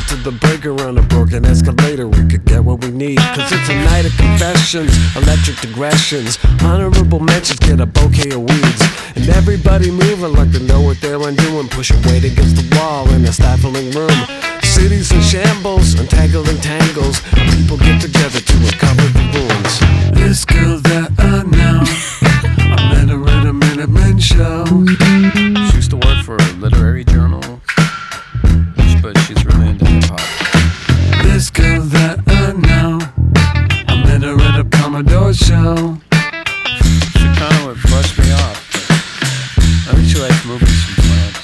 to the breaker on a broken escalator. We could get what we need, cause it's a night of confessions, electric digressions, honorable mentions, get a bouquet of weeds. And everybody moving like they know what they're undoing, pushing weight against the wall in a stifling room. Cities in shambles, untangling tangles, and people get together to recover the ruins. This girl that I know, I met her at a Minutemen show. She used to work for a literary journal, but she's really into hip-hop. This girl that I know, I met her at a Commodore show. She kinda would brush me off, but I think she likes movies from France.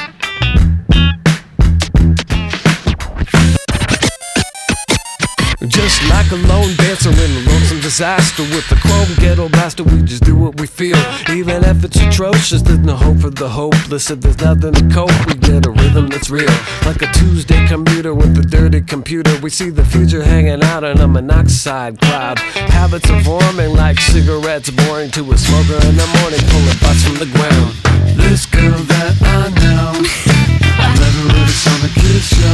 Just like a lone dancer in a lonesome disaster, with the chrome ghetto blaster, we just do what we feel. Even if it's atrocious, there's no hope for the hopeless. If there's nothing to cope, we get a rhythm that's real. Like a Tuesday commuter with a dirty computer, we see the future hanging out in a monoxide cloud. Habits are forming like cigarettes, boring to a smoker in the morning, pulling butts from the ground. This girl that I know, I met her at a Sonic Kids show.